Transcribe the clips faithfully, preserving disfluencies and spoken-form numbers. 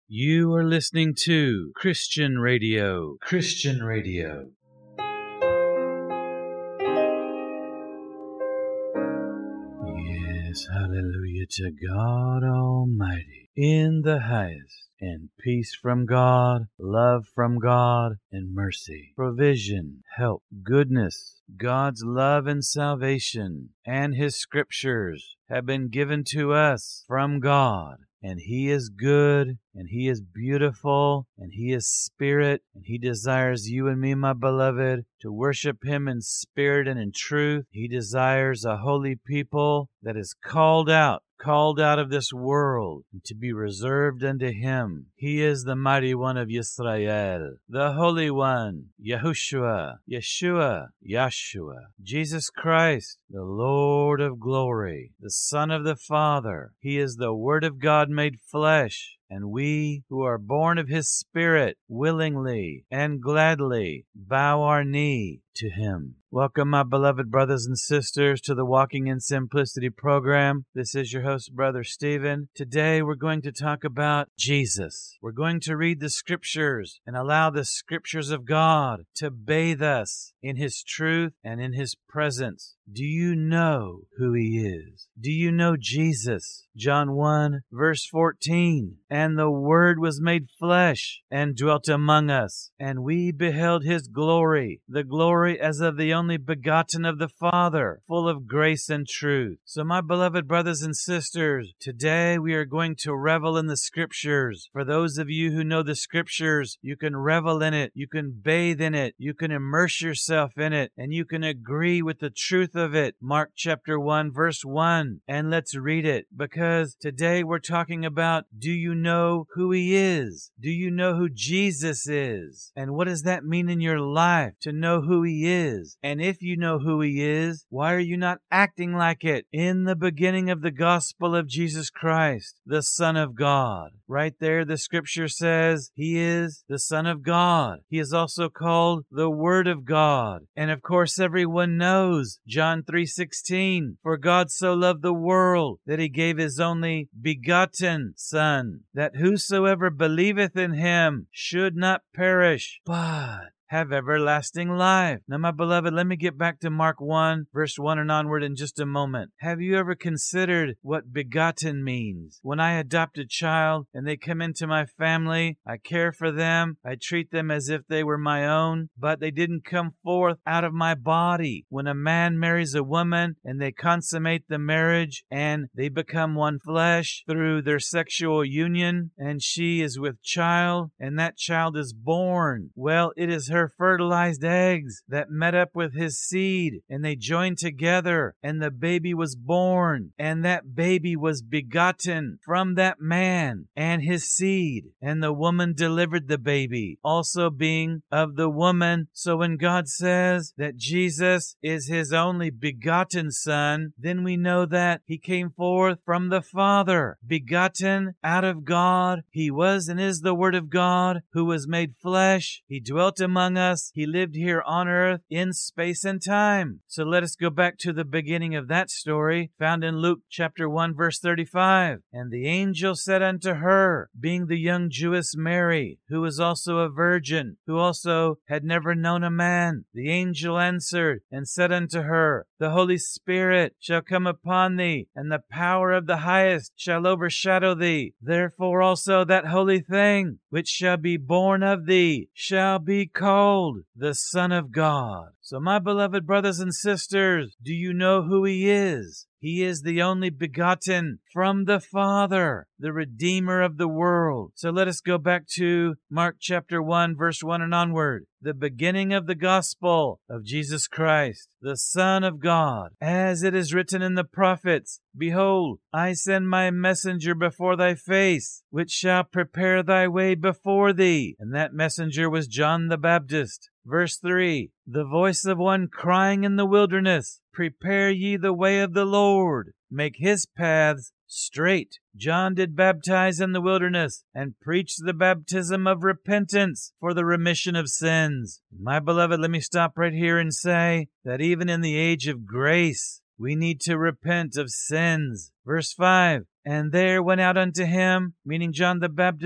You are listening to Christian Radio. Christian Radio. Yes, hallelujah to God Almighty in the highest, and peace from God, love from God, and mercy, provision, help, goodness, God's love and salvation, and His scriptures have been given to us from God. And He is good, and He is beautiful, and He is spirit, and He desires you and me, my beloved, to worship Him in spirit and in truth. He desires a holy people that is called out, called out of this world, and to be reserved unto Him. He is the mighty one of Yisrael, the Holy One, Yahushua, Yeshua, Yahshua, Jesus Christ, the Lord of glory, the Son of the Father. He is the Word of God made flesh. And we who are born of His Spirit willingly and gladly bow our knee to Him. Welcome, my beloved brothers and sisters, to the Walking in Simplicity program. This is your host, Brother Stephen. Today we're going to talk about Jesus. We're going to read the Scriptures and allow the Scriptures of God to bathe us in His truth and in His presence. Do you know who He is? Do you know Jesus? John one, verse fourteen. And the Word was made flesh and dwelt among us, and we beheld His glory, the glory as of the only begotten of the Father, full of grace and truth. So, my beloved brothers and sisters, today we are going to revel in the Scriptures. For those of you who know the Scriptures, you can revel in it, you can bathe in it, you can immerse yourself in it, and you can agree with the truth of it. Mark chapter one, verse one, and let's read it, because today we're talking about, do you know who He is? Do you know who Jesus is? And what does that mean in your life to know who He is? And if you know who He is, why are you not acting like it? In the beginning of the gospel of Jesus Christ, the Son of God, right there the Scripture says He is the Son of God. He is also called the Word of God. And of course everyone knows John three sixteen, for God so loved the world that He gave His only begotten Son, that whosoever believeth in Him should not perish, but have everlasting life. Now, my beloved, let me get back to Mark one, verse one and onward in just a moment. Have you ever considered what begotten means? When I adopt a child and they come into my family, I care for them, I treat them as if they were my own, but they didn't come forth out of my body. When a man marries a woman and they consummate the marriage and they become one flesh through their sexual union, and she is with child, and that child is born, well, it is her fertilized eggs that met up with his seed, and they joined together, and the baby was born, and that baby was begotten from that man and his seed, and the woman delivered the baby, also being of the woman. So when God says that Jesus is His only begotten Son, then we know that He came forth from the Father, begotten out of God. He was and is the Word of God, who was made flesh. He dwelt among us. He lived here on earth in space and time. So let us go back to the beginning of that story, found in Luke chapter one, verse thirty-five. And the angel said unto her, being the young Jewess Mary, who was also a virgin, who also had never known a man, the angel answered and said unto her, the Holy Spirit shall come upon thee, and the power of the highest shall overshadow thee. Therefore also that holy thing which shall be born of thee shall be called the Son of God. So, my beloved brothers and sisters, do you know who He is? He is the only begotten from the Father, the Redeemer of the world. So let us go back to Mark chapter one, verse one and onward. The beginning of the gospel of Jesus Christ, the Son of God. As it is written in the prophets, behold, I send my messenger before thy face, which shall prepare thy way before thee. And that messenger was John the Baptist. Verse three, the voice of one crying in the wilderness, prepare ye the way of the Lord, make His paths straight. John did baptize in the wilderness and preach the baptism of repentance for the remission of sins. My beloved, let me stop right here and say that even in the age of grace, we need to repent of sins. Verse five, and there went out unto him, meaning John the Baptist,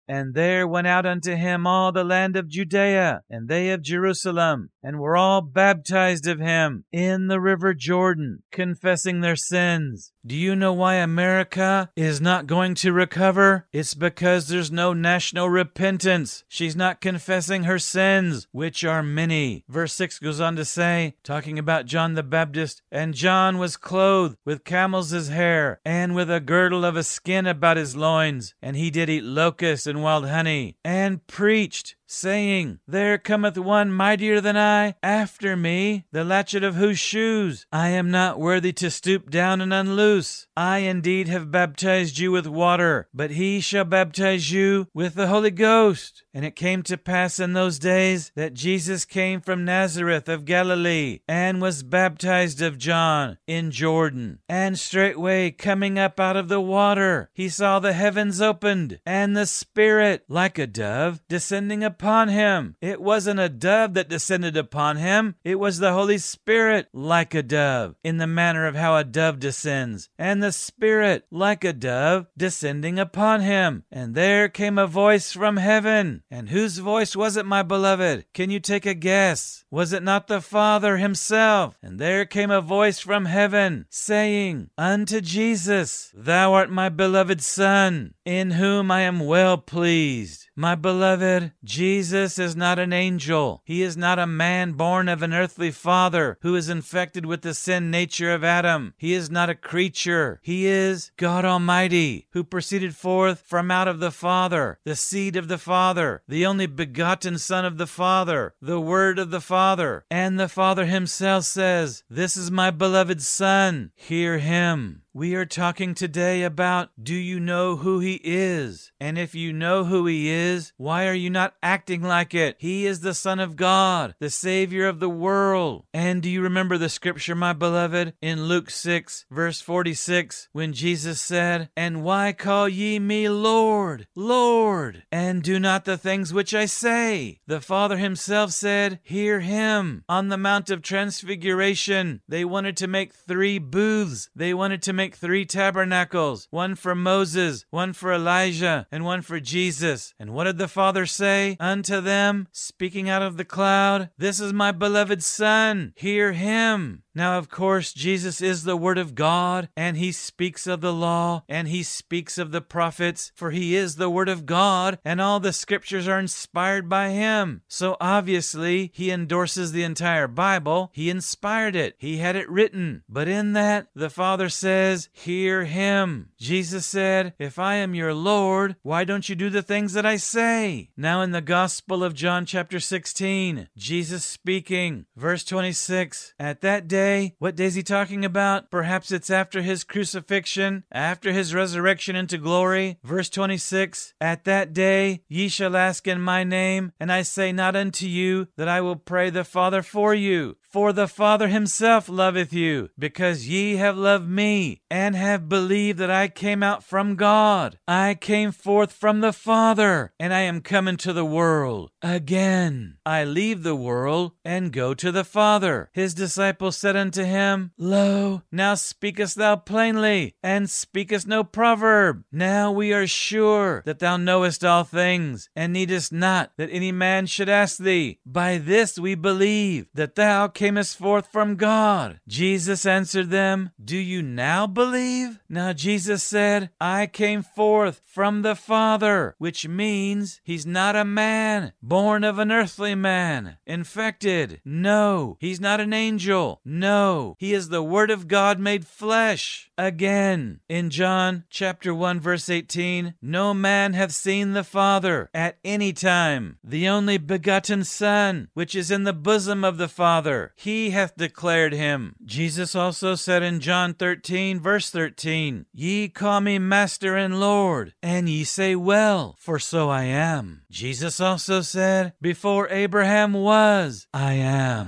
And there went out unto him all the land of Judea, and they of Jerusalem, and were all baptized of him in the river Jordan, confessing their sins. Do you know why America is not going to recover? It's because there's no national repentance. She's not confessing her sins, which are many. Verse six goes on to say, talking about John the Baptist, and John was clothed with camel's hair, and with a girdle of a skin about his loins, and he did eat locusts and wild honey, and preached, saying, There cometh one mightier than I after me, the latchet of whose shoes I am not worthy to stoop down and unloose. I indeed have baptized you with water, but he shall baptize you with the Holy Ghost. And it came to pass in those days that Jesus came from Nazareth of Galilee, and was baptized of John in Jordan. And straightway coming up out of the water, he saw the heavens opened, and the Spirit like a dove descending upon him. It wasn't a dove that descended upon him. It was the Holy Spirit like a dove, in the manner of how a dove descends. And the Spirit like a dove descending upon him. And there came a voice from heaven. And whose voice was it, my beloved? Can you take a guess? Was it not the Father himself? And there came a voice from heaven, saying unto Jesus, Thou art my beloved Son, in whom I am well pleased. My beloved, Jesus is not an angel. He is not a man born of an earthly father who is infected with the sin nature of Adam. He is not a creature. He is God Almighty, who proceeded forth from out of the Father, the seed of the Father, the only begotten Son of the Father, the Word of the Father. And the Father himself says, This is my beloved Son. Hear him. We are talking today about, do you know who he is? And if you know who he is, why are you not acting like it? He is the Son of God, the Savior of the world. And do you remember the scripture, my beloved, in Luke six, verse forty-six, when Jesus said, And why call ye me Lord, Lord, and do not the things which I say? The Father himself said, Hear him. On the Mount of Transfiguration, they wanted to make three booths. They wanted to make make three tabernacles, one for Moses, one for Elijah, and one for Jesus. And what did the Father say unto them, speaking out of the cloud? This is my beloved Son, hear him. Now, of course, Jesus is the Word of God, and he speaks of the law, and he speaks of the prophets, for he is the Word of God, and all the scriptures are inspired by him. So obviously, he endorses the entire Bible. He inspired it. He had it written. But in that, the Father says, hear him. Jesus said, if I am your Lord, why don't you do the things that I say? Now in the Gospel of John chapter sixteen, Jesus speaking, verse twenty-six, at that day, what day is he talking about? Perhaps it's after his crucifixion, after his resurrection into glory. Verse twenty-six, at that day ye shall ask in my name, and I say not unto you that I will pray the Father for you. For the Father himself loveth you, because ye have loved me, and have believed that I came out from God. I came forth from the Father, and I am come into the world. Again, I leave the world, and go to the Father. His disciples said unto him, Lo, now speakest thou plainly, and speakest no proverb. Now we are sure that thou knowest all things, and needest not that any man should ask thee. By this we believe that thou camest forth from God. Jesus answered them, Do you now believe? Now Jesus said, I came forth from the Father, which means he's not a man born of an earthly man, infected. No, he's not an angel. No, he is the Word of God made flesh. Again, in John chapter one, verse eighteen, no man hath seen the Father at any time. The only begotten Son, which is in the bosom of the Father, he hath declared him. Jesus also said in John thirteen, verse thirteen, Ye call me Master and Lord, and ye say well, for so I am. Jesus also said, Before Abraham was, I am.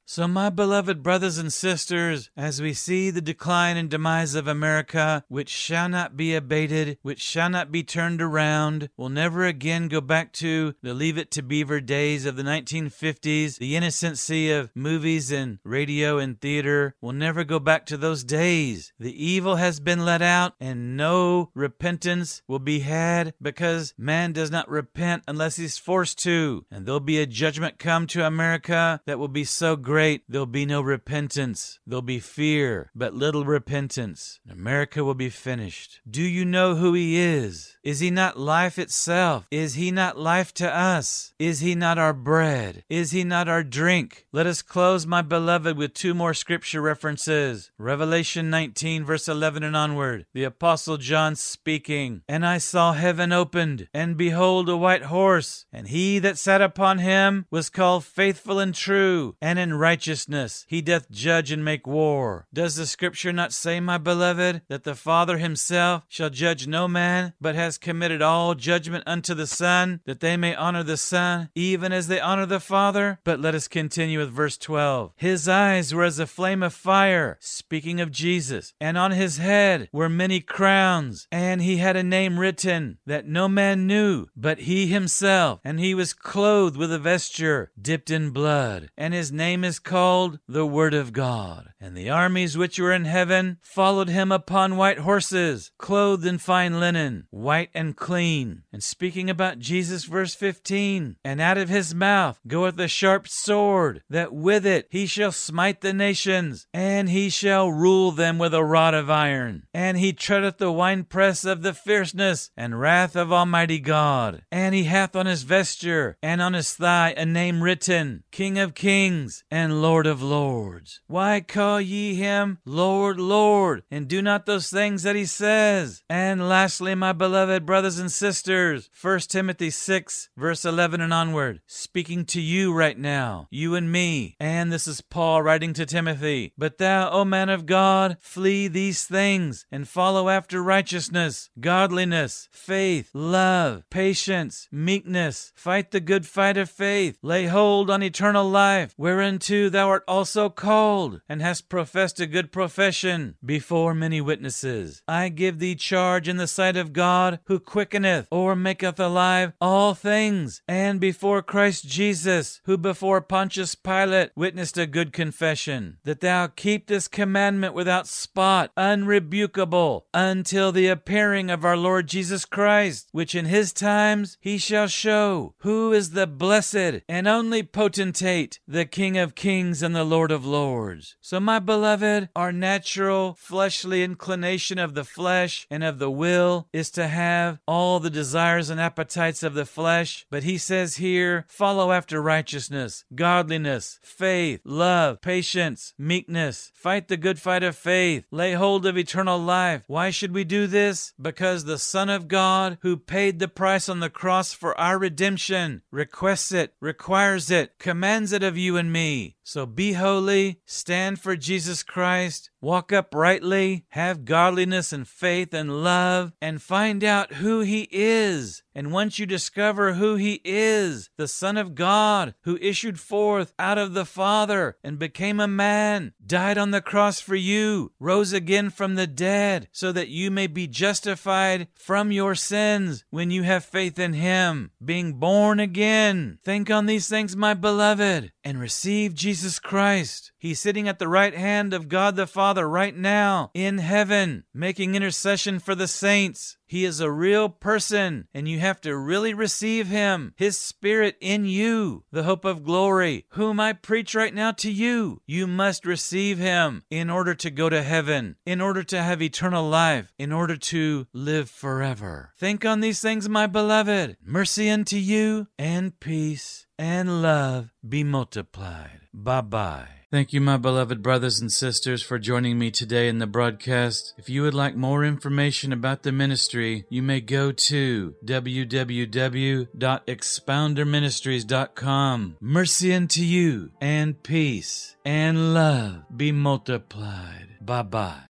So my beloved brothers and sisters, as we see the decline and demise of America, which shall not be abated, which shall not be turned around, will never again go back to the Leave It to Beaver days of the nineteen fifties, the innocency of movies and radio and theater, will never go back to those days. The evil has been let out, and no repentance will be had, because man does not repent unless he's forced to. And there'll be a judgment come to America that will be so great, there'll be no repentance. There'll be fear, but little repentance. America will be finished. Do you know who he is? Is he not life itself? Is he not life to us? Is he not our bread? Is he not our drink? Let us close, my beloved, with two more scripture references. Revelation nineteen, verse eleven and onward. The Apostle John speaking, "And I saw heaven opened, and behold a white horse, and he that sat upon him was called Faithful and True, and in righteousness he doth judge and make war." Does the scripture not say, my beloved, that the Father himself shall judge no man, but has committed all judgment unto the Son, that they may honor the Son, even as they honor the Father? But let us continue with verse twelve. "His eyes were as a flame of fire," speaking of Jesus, "and on his head were many crowns, and he had a name written that no man knew but he himself, and he was clothed with a vesture dipped in blood, and his name is called the Word of God. And the armies which were in heaven followed him upon white horses, clothed in fine linen, white and clean." And speaking about Jesus, verse fifteen, "And out of his mouth goeth a sharp sword, that with it he shall smite the nations, and he shall rule them with a rod of iron. And he treadeth the winepress of the fierceness and wrath of Almighty God. And he hath on his vesture and on his thigh a name written, King of Kings and Lord of Lords. Why call ye him Lord, Lord, and do not those things that he says?" And lastly, my beloved brothers and sisters, First Timothy six, verse eleven and onward, speaking to you right now, you and me, and this is Paul writing to Timothy. "But thou, O man of God, flee these things, and follow after righteousness, godliness, faith, love, patience, meekness. Fight the good fight of faith. Lay hold on eternal life, whereunto thou art also called, and hast professed a good profession before many witnesses. I give thee charge in the sight of God, who quickeneth or maketh alive all things, and before Christ Jesus, who before Pontius Pilate witnessed a good confession, that thou keep this commandment without spot, unrebukable, until the appearing of our Lord Jesus Christ, which in his times he shall show, who is the blessed and only potentate, the King of kings and the Lord of lords." So, my beloved, our natural fleshly inclination of the flesh and of the will is to have all the desires and appetites of the flesh. But he says here, follow after righteousness, godliness, faith, love, patience, meekness. Fight the good fight of faith. Lay hold of eternal life. Why should we do this? Because the Son of God, who paid the price on the cross for our redemption, requests it, requires it, commands it of you and me. So be holy, stand for Jesus Christ, walk uprightly, have godliness and faith and love, and find out who he is. And once you discover who he is, the Son of God, who issued forth out of the Father and became a man, died on the cross for you, rose again from the dead, so that you may be justified from your sins when you have faith in him, being born again. Think on these things, my beloved, and receive Jesus Christ. He's sitting at the right hand of God the Father right now in heaven, making intercession for the saints. He is a real person, and you have to really receive him, his Spirit in you, the hope of glory, whom I preach right now to you. You must receive him in order to go to heaven, in order to have eternal life, in order to live forever. Think on these things, my beloved. Mercy unto you, and peace and love be multiplied. Bye-bye. Thank you, my beloved brothers and sisters, for joining me today in the broadcast. If you would like more information about the ministry, you may go to w w w dot expounder ministries dot com. Mercy unto you, and peace and love be multiplied. Bye-bye.